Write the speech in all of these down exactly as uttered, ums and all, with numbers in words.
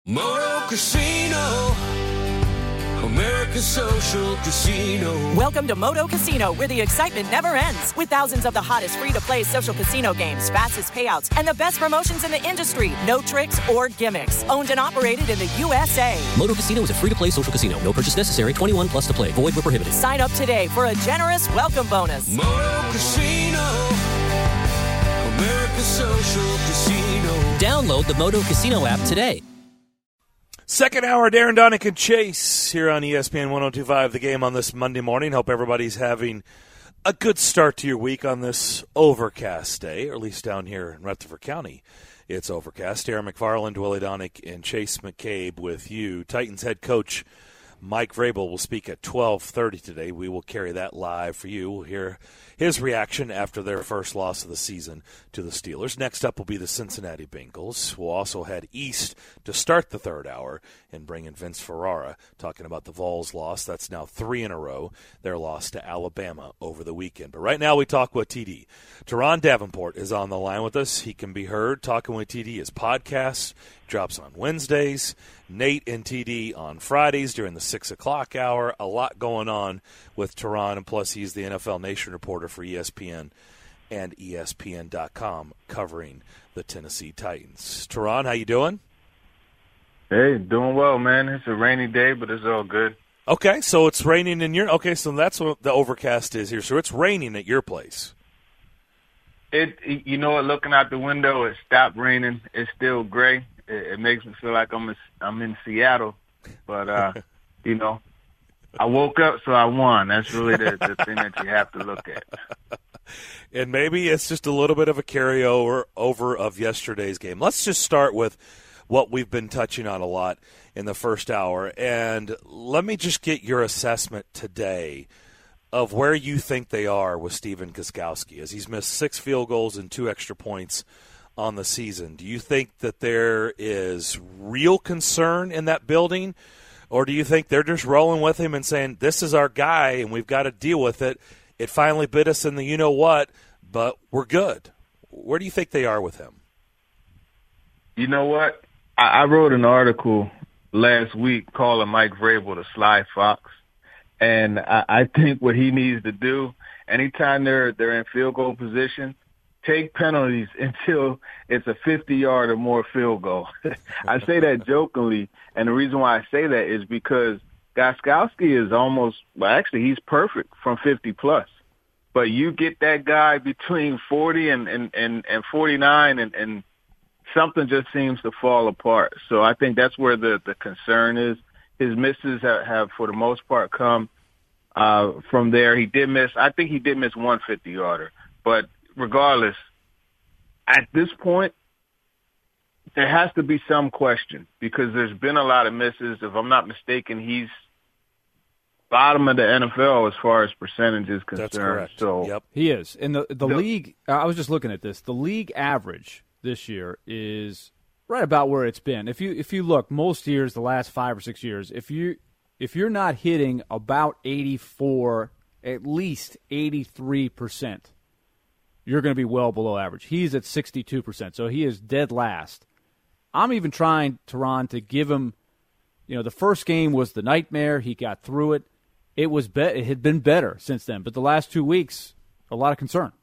Moto Casino, America's Social Casino. Welcome to Moto Casino, where the excitement never ends. With thousands of the hottest free-to-play social casino games, fastest payouts, and the best promotions in the industry. No tricks or gimmicks. Owned and operated in the U S A. Moto Casino is a free-to-play social casino. No purchase necessary. twenty-one plus to play. Void where prohibited. Sign up today for a generous welcome bonus. Moto Casino, America's Social Casino. Download the Moto Casino app today. Second hour, Darren Donick and Chase here on E S P N one oh two point five, The Game on this Monday morning. Hope everybody's having a good start to your week on this overcast day, or at least down here in Rutherford County. It's overcast. Darren McFarland, Willie Donick, and Chase McCabe with you. Titans head coach Mike Vrabel will speak at twelve thirty today. We will carry that live for you. We'll hear his reaction after their first loss of the season to the Steelers. Next up will be the Cincinnati Bengals. We'll also head east to start the third hour and bring in Vince Ferrara talking about the Vols loss. That's now three in a row. Their loss to Alabama over the weekend. But right now we talk with T D. Teron Davenport is on the line with us. He can be heard talking with T D. His podcast drops on Wednesdays. Nate and T D on Fridays during the six o'clock hour. A lot going on with Teron, and plus he's the N F L Nation reporter for E S P N and E S P N dot com covering the Tennessee Titans. Teron, how you doing? Hey, doing well, man. It's a rainy day, but it's all good. Okay, so it's raining in your – okay, so that's what the overcast is here. So it's raining at your place. It, you know what, looking out the window, it stopped raining. It's still gray. It, it makes me feel like I'm in, I'm in Seattle. But, uh, you know, I woke up, so I won. That's really the, the thing that you have to look at. And maybe it's just a little bit of a carryover over of yesterday's game. Let's just start with what we've been touching on a lot in the first hour. And let me just get your assessment today of where you think they are with Stephen Gostkowski, as he's missed six field goals and two extra points on the season. Do you think that there is real concern in that building, or do you think they're just rolling with him and saying, this is our guy and we've got to deal with it? It finally bit us in the you-know-what, but we're good. Where do you think they are with him? You know what? I, I wrote an article last week calling Mike Vrabel the Sly Fox. And I, I think what he needs to do, anytime they're they're in field goal position, take penalties until it's a fifty-yard or more field goal. I say that jokingly, and the reason why I say that is because Gostkowski is almost, well, actually, he's perfect from fifty plus. But you get that guy between forty and, and, and, and forty-nine, and, and something just seems to fall apart. So I think that's where the, the concern is. His misses have, have, for the most part, come uh, from there. He did miss, I think he did miss one fifty-yarder. But regardless, at this point, there has to be some question because there's been a lot of misses. If I'm not mistaken, he's bottom of the N F L as far as percentage is concerned. That's correct. So yep. He is. And the, the the league, I was just looking at this, the league average this year is right about where it's been. If you if you look, most years, the last five or six years, if you if you're not hitting about eighty-four, at least eighty-three percent, you're going to be well below average. He's at sixty-two percent, so he is dead last. I'm even trying, Teron, to give him, you know, the first game was the nightmare. He got through it. It was be- it had been better since then, but the last two weeks, a lot of concern.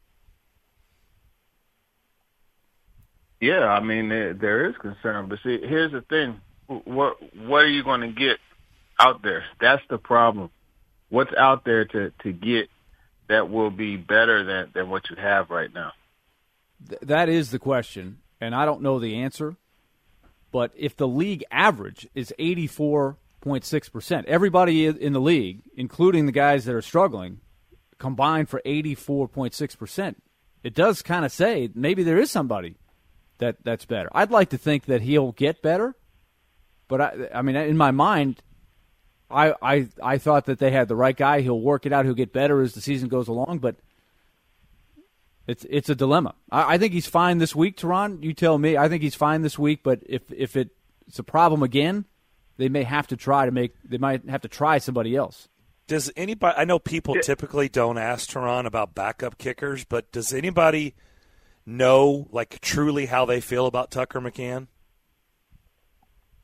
Yeah, I mean, there, there is concern. But see, here's the thing. What what are you going to get out there? That's the problem. What's out there to, to get that will be better than, than what you have right now? Th- that is the question, and I don't know the answer. But if the league average is eighty-four point six percent, everybody in the league, including the guys that are struggling, combined for eighty-four point six percent, it does kind of say maybe there is somebody that that's better. I'd like to think that he'll get better, but I, I mean, in my mind, I, I I thought that they had the right guy. He'll work it out. He'll get better as the season goes along, but it's it's a dilemma. I, I think he's fine this week, Teron. You tell me. I think he's fine this week, but if if it, it's a problem again, they may have to try to make. They might have to try somebody else. Does anybody? I know people typically don't ask Teron about backup kickers, but does anybody know, like, truly how they feel about Tucker McCann?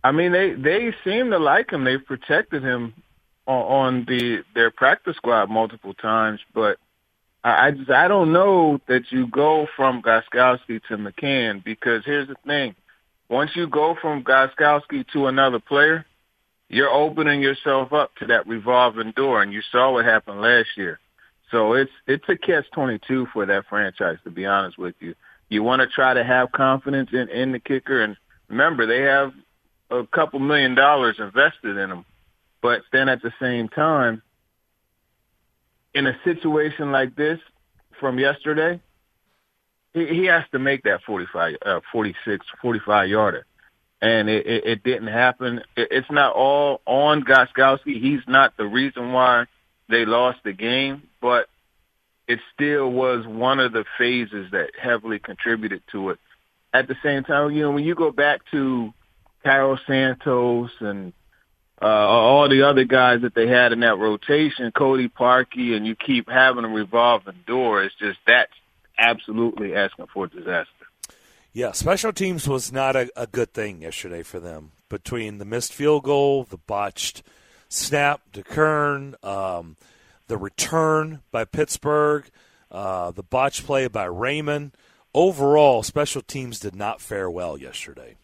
I mean, they, they seem to like him. They've protected him on, on the their practice squad multiple times, but I, I just I don't know that you go from Gostkowski to McCann, because here's the thing. Once you go from Gostkowski to another player, you're opening yourself up to that revolving door, and you saw what happened last year. So it's it's a catch twenty-two for that franchise, to be honest with you. You want to try to have confidence in, in the kicker, and remember, they have a couple million dollars invested in them. But then at the same time, in a situation like this from yesterday, he, he has to make that forty-five, uh, forty-six, forty-five yarder. And it, it, it didn't happen. It, it's not all on Gostkowski. He's not the reason why they lost the game, but it still was one of the phases that heavily contributed to it. At the same time, you know, when you go back to Cairo Santos and uh, all the other guys that they had in that rotation, Cody Parkey, and you keep having a revolving door, it's just that's absolutely asking for disaster. Yeah, special teams was not a, a good thing yesterday for them. Between the missed field goal, the botched snap to Kern, um, the return by Pittsburgh, uh, the botched play by Raymond. Overall, special teams did not fare well yesterday.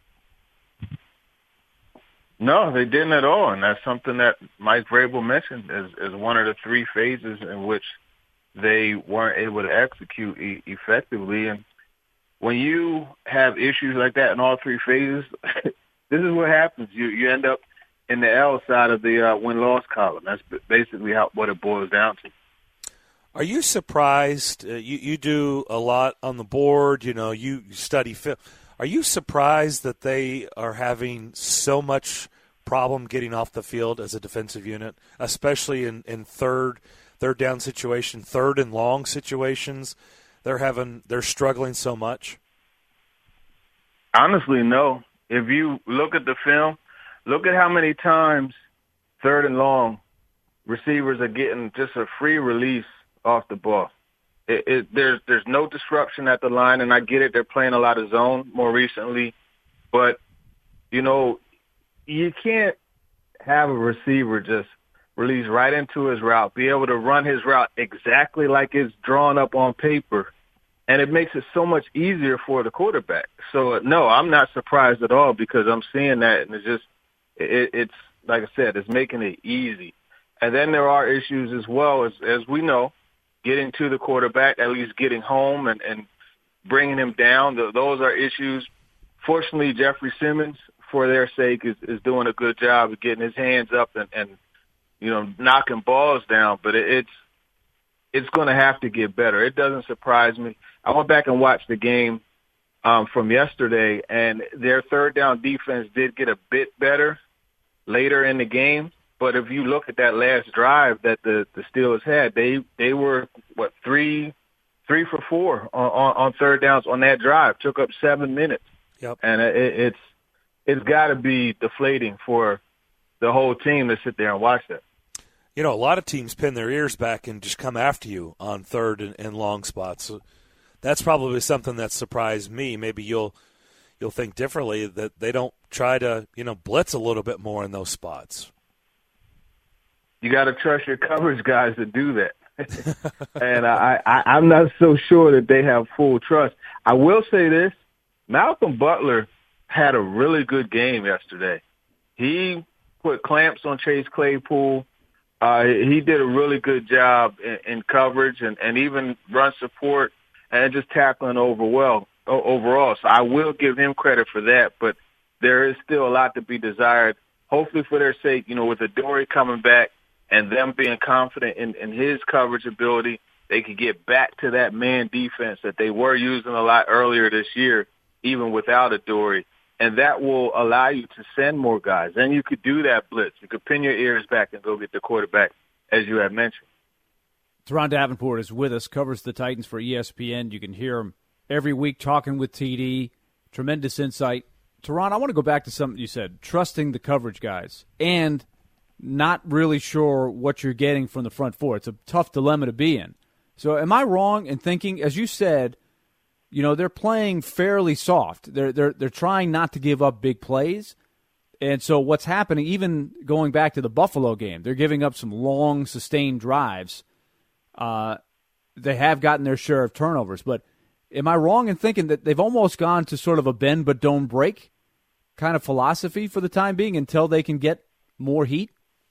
No, they didn't at all, and that's something that Mike Vrabel mentioned as, as one of the three phases in which they weren't able to execute e- effectively. And when you have issues like that in all three phases, this is what happens. You you end up in the L side of the uh, win-loss column. That's basically how, what it boils down to. Are you surprised? Uh, you, you do a lot on the board. You know, you study film. Are you surprised that they are having so much problem getting off the field as a defensive unit, especially in, in third third down situation, third and long situations? They're having they're struggling so much. Honestly, no. If you look at the film, look at how many times third and long receivers are getting just a free release off the ball. It, it, there's there's no disruption at the line, and I get it. They're playing a lot of zone more recently, but you know you can't have a receiver just release right into his route, be able to run his route exactly like it's drawn up on paper, and it makes it so much easier for the quarterback. So no, I'm not surprised at all, because I'm seeing that, and it's just it, it's like I said, it's making it easy. And then there are issues as well, as as we know. Getting to the quarterback, at least getting home and, and bringing him down. Those are issues. Fortunately, Jeffrey Simmons, for their sake, is, is doing a good job of getting his hands up and, and you know, knocking balls down. But it, it's it's going to have to get better. It doesn't surprise me. I went back and watched the game um, from yesterday, and their third down defense did get a bit better later in the game. But if you look at that last drive that the, the Steelers had, they they were, what, three three for four on, on, on third downs on that drive. Took up seven minutes. Yep. And it, it's it's got to be deflating for the whole team to sit there and watch that. You know, a lot of teams pin their ears back and just come after you on third and, and long spots. So that's probably something that surprised me. Maybe you'll you'll think differently, that they don't try to, you know, blitz a little bit more in those spots. You got to trust your coverage guys to do that. and I, I, I'm not so sure that they have full trust. I will say this. Malcolm Butler had a really good game yesterday. He put clamps on Chase Claypool. Uh, he did a really good job in, in coverage and, and even run support and just tackling over well, overall. So I will give him credit for that, but there is still a lot to be desired. Hopefully for their sake, you know, with Adoree coming back, and them being confident in, in his coverage ability, they could get back to that man defense that they were using a lot earlier this year, even without Adoree. And that will allow you to send more guys. And you could do that blitz. You could pin your ears back and go get the quarterback, as you have mentioned. Teron Davenport is with us, covers the Titans for E S P N. You can hear him every week talking with T D. Tremendous insight. Teron, I want to go back to something you said, trusting the coverage guys. And not really sure what you're getting from the front four. It's a tough dilemma to be in. So am I wrong in thinking, as you said, you know, they're playing fairly soft. They're they're they're trying not to give up big plays. And so what's happening, even going back to the Buffalo game, they're giving up some long, sustained drives. Uh, they have gotten their share of turnovers. But am I wrong in thinking that they've almost gone to sort of a bend but don't break kind of philosophy for the time being until they can get more heat?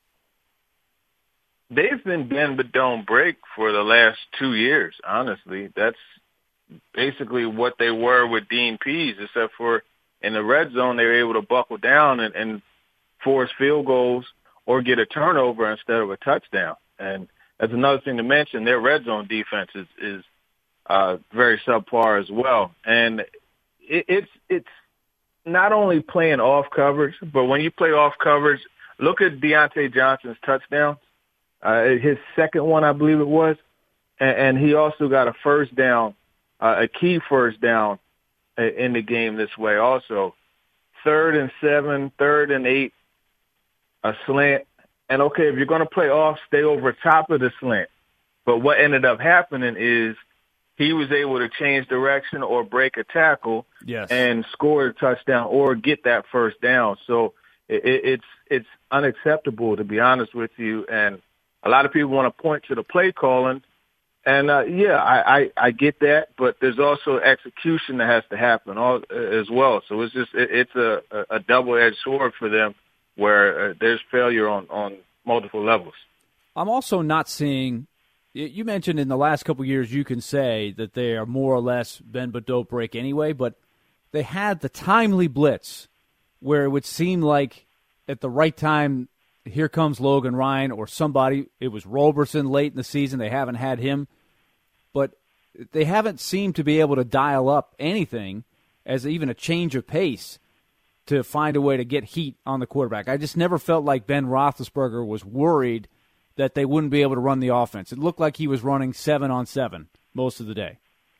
They've been bend but don't break for the last two years, honestly. That's basically what they were with Dean Pease, except for in the red zone, they were able to buckle down and, and force field goals or get a turnover instead of a touchdown. And that's another thing to mention. Their red zone defense is, is uh, very subpar as well. And it, it's it's not only playing off coverage, but when you play off coverage, look at Deontay Johnson's touchdowns. Uh, his second one, I believe it was. And, and he also got a first down, uh, a key first down in the game this way also. Third and seven, third and eight, a slant. And, okay, if you're going to play off, stay over top of the slant. But what ended up happening is he was able to change direction or break a tackle yes. and score a touchdown or get that first down. So it, it's it's unacceptable, to be honest with you. And a lot of people want to point to the play calling. And, uh, yeah, I, I, I get that, but there's also execution that has to happen all, uh, as well. So it's just it, it's a, a double-edged sword for them where uh, there's failure on, on multiple levels. I'm also not seeing – you mentioned in the last couple of years you can say that they are more or less bend but don't break anyway, but they had the timely blitz where it would seem like at the right time – here comes Logan Ryan or somebody. It was Roberson late in the season. They haven't had him. But they haven't seemed to be able to dial up anything as even a change of pace to find a way to get heat on the quarterback. I just never felt like Ben Roethlisberger was worried that they wouldn't be able to run the offense. It looked like he was running seven on seven most of the day.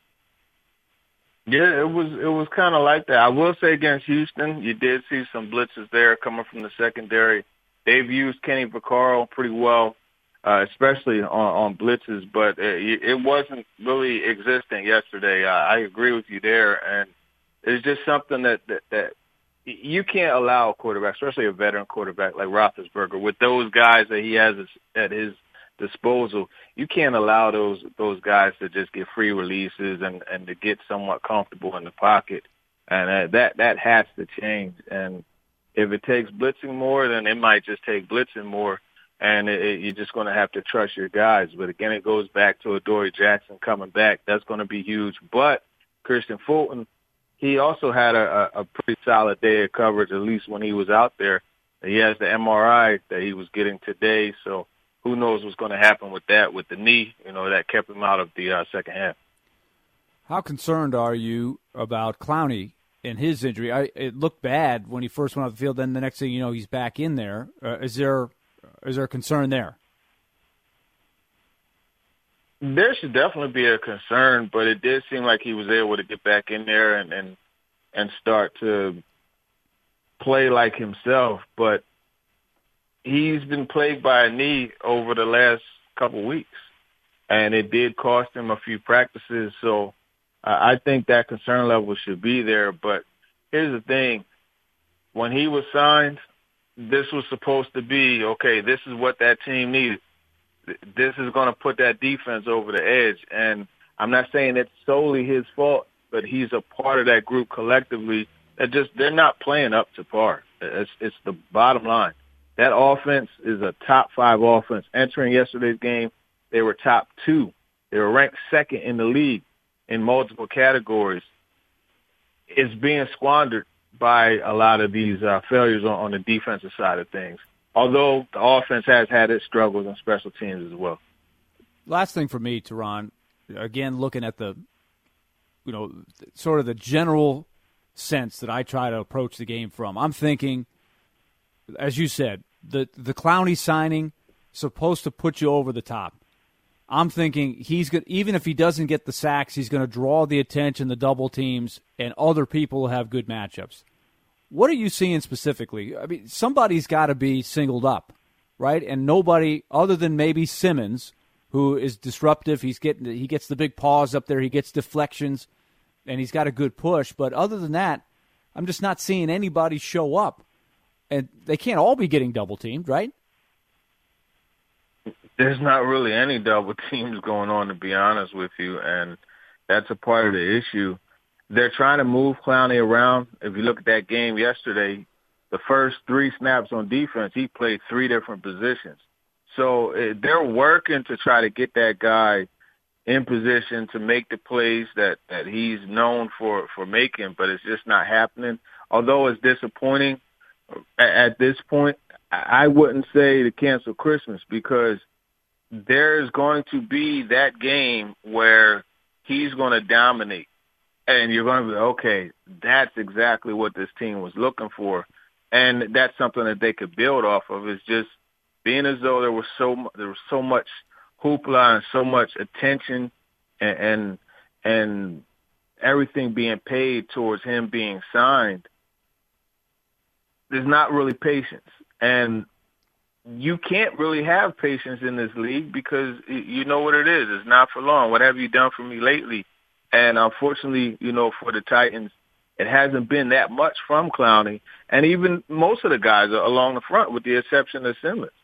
Yeah, it was it was kind of like that. I will say against Houston, you did see some blitzes there coming from the secondary. They've used Kenny Vaccaro pretty well, uh, especially on, on blitzes, but it, it wasn't really existing yesterday. I, I agree with you there, and it's just something that, that, that you can't allow a quarterback, especially a veteran quarterback like Roethlisberger, with those guys that he has at his disposal. You can't allow those those guys to just get free releases and, and to get somewhat comfortable in the pocket, and uh, that that has to change. And if it takes blitzing more, then it might just take blitzing more, and it, it, you're just going to have to trust your guys. But, again, it goes back to Adoree Jackson coming back. That's going to be huge. But Christian Fulton, he also had a, a pretty solid day of coverage, at least when he was out there. He has the M R I that he was getting today, so who knows what's going to happen with that, with the knee, you know, that kept him out of the uh, second half. How concerned are you about Clowney and his injury? I, it looked bad when he first went off the field. Then the next thing you know, he's back in there. Uh, is there is there a concern there? There should definitely be a concern, but it did seem like he was able to get back in there and and, and start to play like himself. But he's been plagued by a knee over the last couple of weeks, and it did cost him a few practices. So I think that concern level should be there, but here's the thing. When he was signed, this was supposed to be, okay, this is what that team needed. This is going to put that defense over the edge, and I'm not saying it's solely his fault, but he's a part of that group collectively that just they're not playing up to par. It's, it's the bottom line. That offense is a top five offense. Entering yesterday's game, they were top two. They were ranked second in the league in multiple categories. It's being squandered by a lot of these uh, failures on, on the defensive side of things, although the offense has had its struggles on special teams as well. Last thing for me, Teron, again, looking at the, you know, sort of the general sense that I try to approach the game from, I'm thinking, as you said, the, the Clowney signing supposed to put you over the top. I'm thinking he's going even if he doesn't get the sacks, he's going to draw the attention, the double teams, and other people will have good matchups. What are you seeing specifically? I mean, somebody's got to be singled up, right? And nobody other than maybe Simmons, who is disruptive. He's getting he gets the big paws up there, he gets deflections, and he's got a good push. But other than that, I'm just not seeing anybody show up. and they can't all be getting double teamed, right? There's not really any double teams going on, to be honest with you, and that's a part of the issue. They're trying to move Clowney around. If you look at that game yesterday, the first three snaps on defense, he played three different positions. So uh, they're working to try to get that guy in position to make the plays that, that he's known for, for making, but it's just not happening. Although it's disappointing at, at this point, I wouldn't say to cancel Christmas, because there's going to be that game where he's going to dominate, and you're going to be, okay, that's exactly what this team was looking for. And that's something that they could build off of, is just being as though there was so, there was so much hoopla and so much attention and, and, and everything being paid towards him being signed. There's not really patience. And you can't really have patience in this league, because you know what it is. It's not for long. What have you done for me lately? And unfortunately, you know, for the Titans, it hasn't been that much from Clowney, and even most of the guys are along the front, with the exception of Simmons.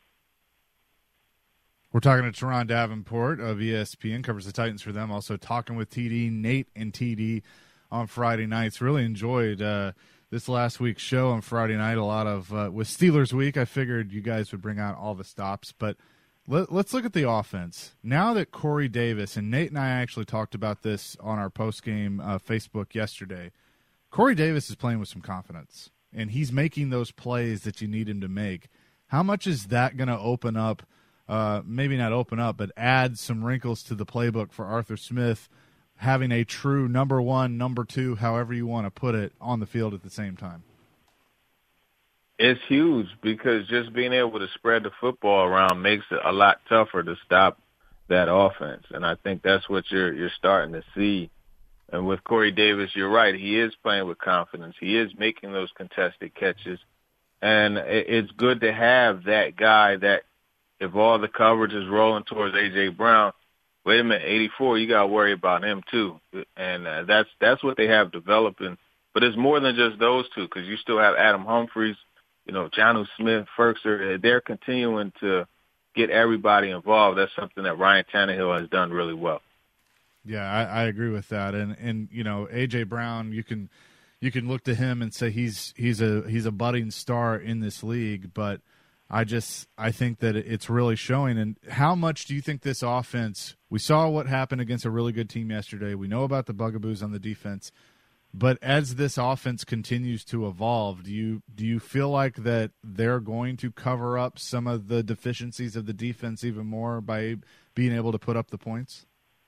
We're talking to Teron Davenport of E S P N, covers the Titans for them. Also talking with T D, Nate and T D on Friday nights. Really enjoyed uh, this last week's show on Friday night. A lot of uh, with Steelers week, I figured you guys would bring out all the stops. But let, let's look at the offense. Now that Corey Davis, and Nate and I actually talked about this on our post-game uh, Facebook yesterday, Corey Davis is playing with some confidence, and he's making those plays that you need him to make. How much is that going to open up, uh, maybe not open up, but add some wrinkles to the playbook for Arthur Smith, having a true number one, number two, however you want to put it, on the field at the same time? It's huge, because just being able to spread the football around makes it a lot tougher to stop that offense. And I think that's what you're you're starting to see. And with Corey Davis, you're right. He is playing with confidence. He is making those contested catches. And it's good to have that guy that, if all the coverage is rolling towards A J. Brown, wait a minute, eighty-four, you got to worry about him too. And uh, that's that's what they have developing. But it's more than just those two, because you still have Adam Humphries, you know, Jonnu Smith, Firkser. They're continuing to get everybody involved. That's something that Ryan Tannehill has done really well. Yeah, I, I agree with that. And and you know, A J. Brown, you can you can look to him and say he's he's a he's a budding star in this league, but I just I think that it's really showing. And how much do you think this offense, we saw what happened against a really good team yesterday. We know about the bugaboos on the defense. But as this offense continues to evolve, do you do you feel like that they're going to cover up some of the deficiencies of the defense even more by being able to put up the points?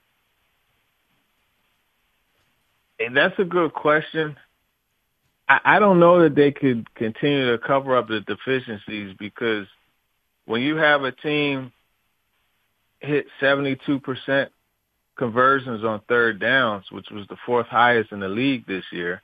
And that's a good question. I, I don't know that they could continue to cover up the deficiencies, because when you have a team hit seventy-two percent conversions on third downs, which was the fourth highest in the league this year,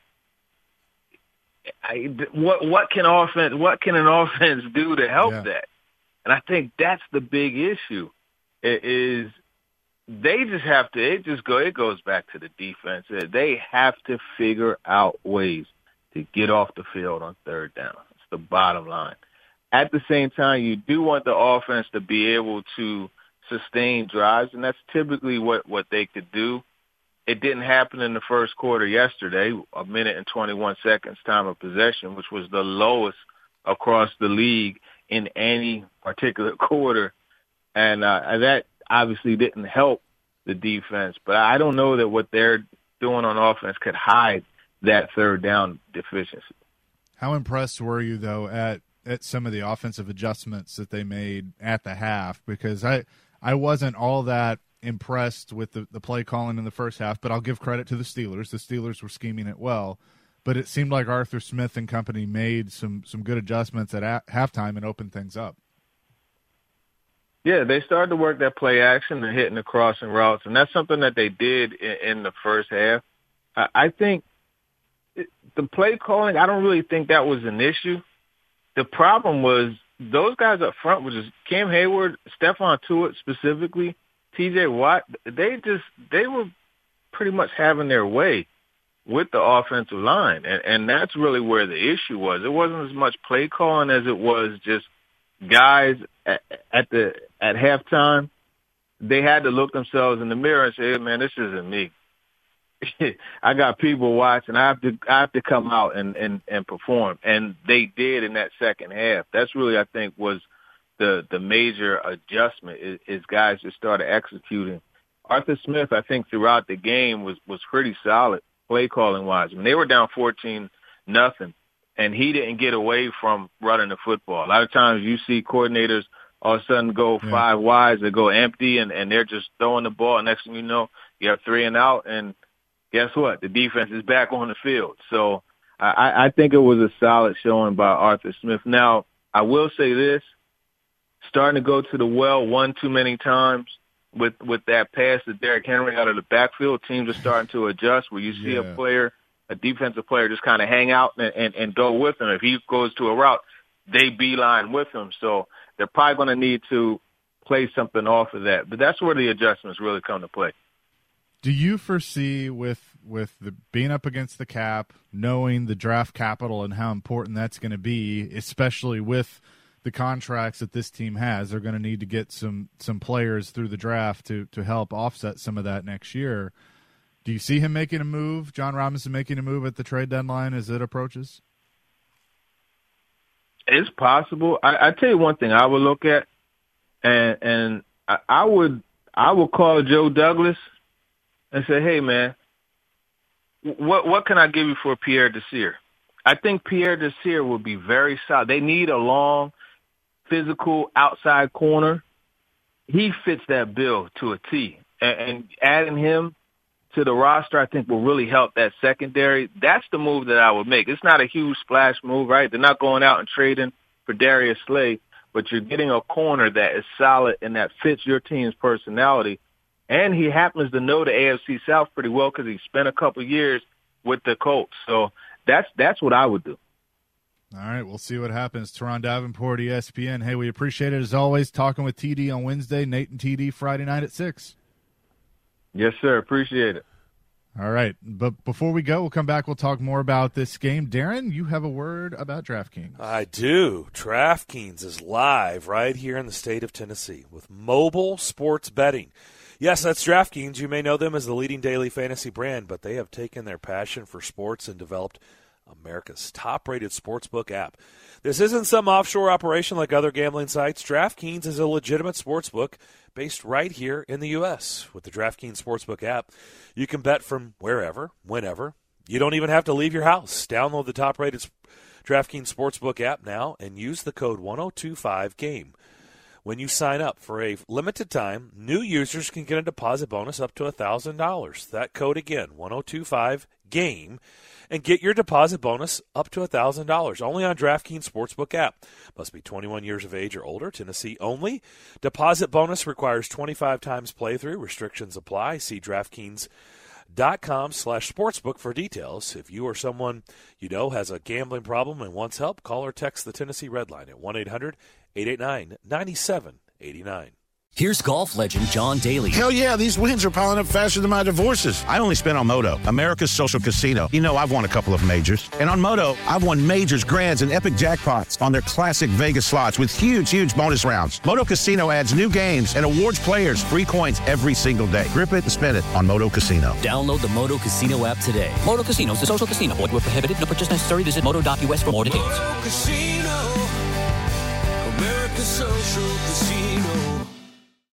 I, what what can offense what can an offense do to help yeah. that? And I think that's the big issue. It is they just have to. It just go. It goes back to the defense. They have to figure out ways to get off the field on third down. It's the bottom line. At the same time, you do want the offense to be able to sustain drives, and that's typically what, what they could do. It didn't happen in the first quarter yesterday, a minute and twenty-one seconds time of possession, which was the lowest across the league in any particular quarter. And uh, that obviously didn't help the defense, but I don't know that what they're doing on offense could hide that third down deficiency. How impressed were you, though, at, at some of the offensive adjustments that they made at the half? Because I, I wasn't all that impressed with the, the play calling in the first half, but I'll give credit to the Steelers. The Steelers were scheming it well, but it seemed like Arthur Smith and company made some, some good adjustments at a- halftime and opened things up. Yeah, they started to work that play action and hitting the crossing routes, and that's something that they did in, in the first half. I, I think it, the play calling, I don't really think that was an issue. The problem was those guys up front, which is Cam Hayward, Stephon Tuitt specifically, T J Watt, they just they were pretty much having their way with the offensive line. And, and that's really where the issue was. It wasn't as much play calling as it was just guys at, at the at halftime. They had to look themselves in the mirror and say, hey, man, this isn't me. I got people watching. I have to I have to come out and, and, and perform. And they did in that second half. That's really, I think, was the, the major adjustment is, is guys just started executing. Arthur Smith, I think, throughout the game was, was pretty solid play calling wise. I mean, they were down fourteen nothing, and he didn't get away from running the football. A lot of times you see coordinators all of a sudden go yeah. five wides, they go empty, and, and they're just throwing the ball. Next thing you know, you have three and out, and guess what? The defense is back on the field. So I, I think it was a solid showing by Arthur Smith. Now, I will say this, starting to go to the well one too many times with, with that pass to Derrick Henry out of the backfield, teams are starting to adjust where you see yeah. a player, a defensive player just kind of hang out and, and, and go with him. If he goes to a route, they beeline with him. So they're probably going to need to play something off of that. But that's where the adjustments really come to play. Do you foresee with with the being up against the cap, knowing the draft capital and how important that's going to be, especially with the contracts that this team has, they're going to need to get some some players through the draft to to help offset some of that next year. Do you see him making a move, Jon Robinson making a move at the trade deadline as it approaches? It's possible. I, I tell you one thing I would look at, and and I, I would I would call Joe Douglas and say, hey, man, what what can I give you for Pierre Desir? I think Pierre Desir will be very solid. They need a long, physical outside corner. He fits that bill to a T. And, and adding him to the roster, I think, will really help that secondary. That's the move that I would make. It's not a huge splash move, right? They're not going out and trading for Darius Slay, but you're getting a corner that is solid and that fits your team's personality. And he happens to know the A F C South pretty well because he spent a couple of years with the Colts. So that's that's what I would do. All right, we'll see what happens. Teron Davenport, E S P N. Hey, we appreciate it as always. Talking with T D on Wednesday, Nate and T D Friday night at six. Yes, sir. Appreciate it. All right, but before we go, we'll come back. We'll talk more about this game. Darren, you have a word about DraftKings. I do. DraftKings is live right here in the state of Tennessee with mobile sports betting. Yes, that's DraftKings. You may know them as the leading daily fantasy brand, but they have taken their passion for sports and developed America's top-rated sportsbook app. This isn't some offshore operation like other gambling sites. DraftKings is a legitimate sportsbook based right here in the U S With the DraftKings Sportsbook app, you can bet from wherever, whenever. You don't even have to leave your house. Download the top-rated DraftKings Sportsbook app now and use the code one oh two five game. When you sign up for a limited time, new users can get a deposit bonus up to one thousand dollars. That code again, one oh two five game, and get your deposit bonus up to one thousand dollars. Only on DraftKings Sportsbook app. Must be twenty-one years of age or older. Tennessee only. Deposit bonus requires twenty-five times playthrough. Restrictions apply. See DraftKings dot com slash sportsbook for details. If you or someone you know has a gambling problem and wants help, call or text the Tennessee Red Line at one eight hundred eight eight nine nine seven eight nine. Here's golf legend John Daly. Hell yeah, these wins are piling up faster than my divorces. I only spent on Moto, America's social casino. You know, I've won a couple of majors. And on Moto, I've won majors, grands, and epic jackpots on their classic Vegas slots with huge, huge bonus rounds. Moto Casino adds new games and awards players free coins every single day. Grip it and spend it on Moto Casino. Download the Moto Casino app today. Moto Casino is a social casino. Void where prohibited. No purchase necessary. Visit moto dot U S for more details. Moto Casino, America's social casino.